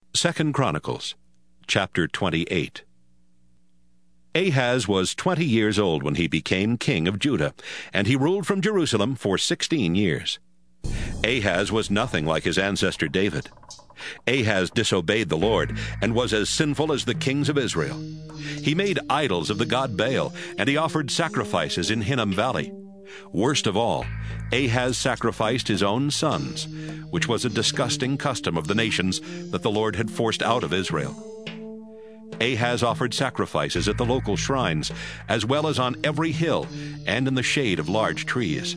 2 Chronicles, chapter 28. Ahaz was 20 years old when he became king of Judah, and he ruled from Jerusalem for 16 years. Ahaz was nothing like his ancestor David. Ahaz disobeyed the Lord and was as sinful as the kings of Israel. He made idols of the god Baal, and he offered sacrifices in Hinnom Valley. Worst of all, Ahaz sacrificed his own sons, which was a disgusting custom of the nations that the Lord had forced out of Israel. Ahaz offered sacrifices at the local shrines, as well as on every hill and in the shade of large trees.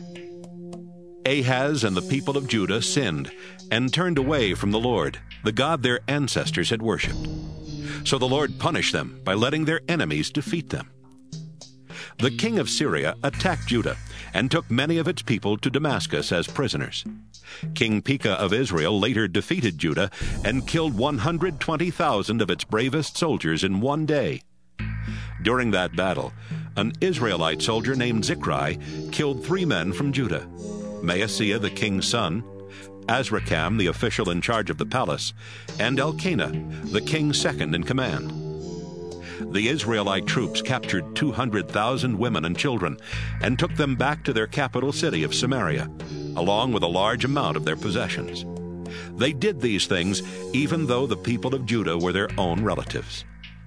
Ahaz and the people of Judah sinned and turned away from the Lord, the God their ancestors had worshipped. So the Lord punished them by letting their enemies defeat them. The king of Syria attacked Judah and took many of its people to Damascus as prisoners. King Pekah of Israel later defeated Judah and killed 120,000 of its bravest soldiers in one day. During that battle, an Israelite soldier named Zichri killed 3 men from Judah: Maaseiah the king's son, Azrikam the official in charge of the palace, and Elkanah the king's second in command. The Israelite troops captured 200,000 women and children and took them back to their capital city of Samaria, along with a large amount of their possessions. They did these things even though the people of Judah were their own relatives.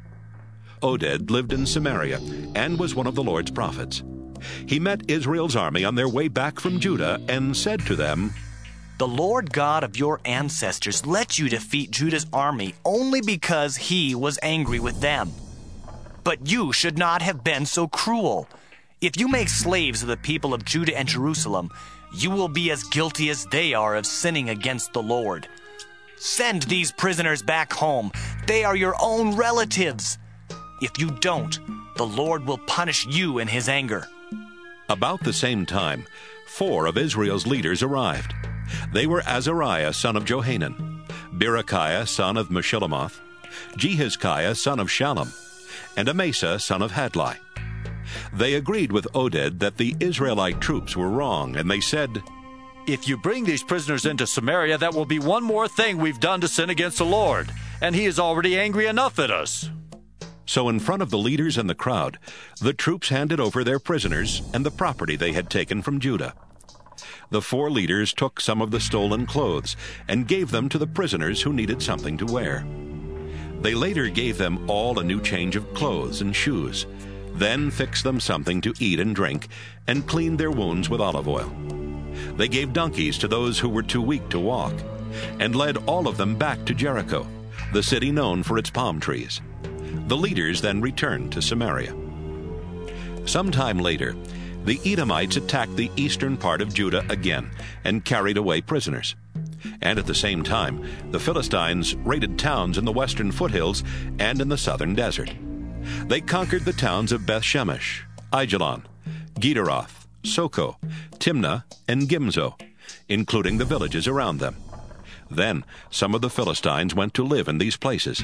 Oded lived in Samaria and was one of the Lord's prophets. He met Israel's army on their way back from Judah and said to them, "The Lord God of your ancestors let you defeat Judah's army only because he was angry with them. But you should not have been so cruel. If you make slaves of the people of Judah and Jerusalem, you will be as guilty as they are of sinning against the Lord. Send these prisoners back home. They are your own relatives. If you don't, the Lord will punish you in his anger." About the same time, 4 of Israel's leaders arrived. They were Azariah son of Johanan, Berechiah son of Meshillemoth, Jehizkiah son of Shallum, and Amasa son of Hadlai. They agreed with Oded that the Israelite troops were wrong, and they said, "If you bring these prisoners into Samaria, that will be one more thing we've done to sin against the Lord, and he is already angry enough at us." So in front of the leaders and the crowd, the troops handed over their prisoners and the property they had taken from Judah. The 4 leaders took some of the stolen clothes and gave them to the prisoners who needed something to wear. They later gave them all a new change of clothes and shoes, then fixed them something to eat and drink, and cleaned their wounds with olive oil. They gave donkeys to those who were too weak to walk, and led all of them back to Jericho, the city known for its palm trees. The leaders then returned to Samaria. Sometime later, the Edomites attacked the eastern part of Judah again and carried away prisoners. And at the same time, the Philistines raided towns in the western foothills and in the southern desert. They conquered the towns of Beth-Shemesh, Aijalon, Gederoth, Soko, Timnah, and Gimzo, including the villages around them. Then some of the Philistines went to live in these places.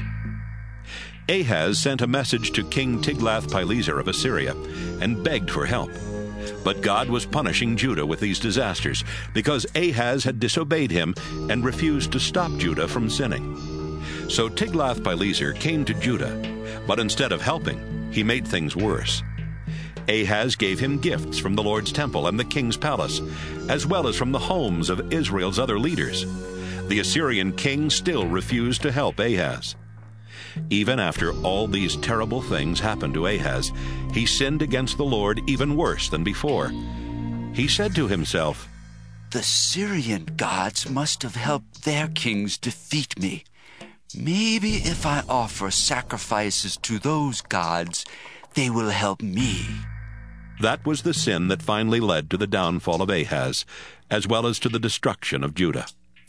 Ahaz sent a message to King Tiglath-Pileser of Assyria and begged for help. But God was punishing Judah with these disasters because Ahaz had disobeyed him and refused to stop Judah from sinning. So Tiglath-Pileser came to Judah, but instead of helping, he made things worse. Ahaz gave him gifts from the Lord's temple and the king's palace, as well as from the homes of Israel's other leaders. The Assyrian king still refused to help Ahaz. Even after all these terrible things happened to Ahaz, he sinned against the Lord even worse than before. He said to himself, "The Syrian gods must have helped their kings defeat me. Maybe if I offer sacrifices to those gods, they will help me." That was the sin that finally led to the downfall of Ahaz, as well as to the destruction of Judah.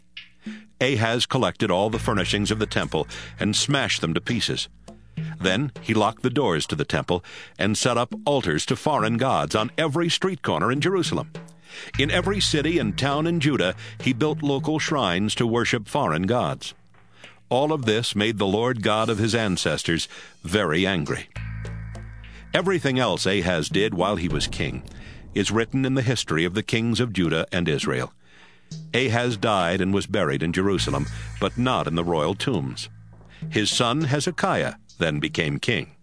Ahaz collected all the furnishings of the temple and smashed them to pieces. Then he locked the doors to the temple and set up altars to foreign gods on every street corner in Jerusalem. In every city and town in Judah, he built local shrines to worship foreign gods. All of this made the Lord God of his ancestors very angry. Everything else Ahaz did while he was king is written in the history of the kings of Judah and Israel. Ahaz died and was buried in Jerusalem, but not in the royal tombs. His son Hezekiah then became king.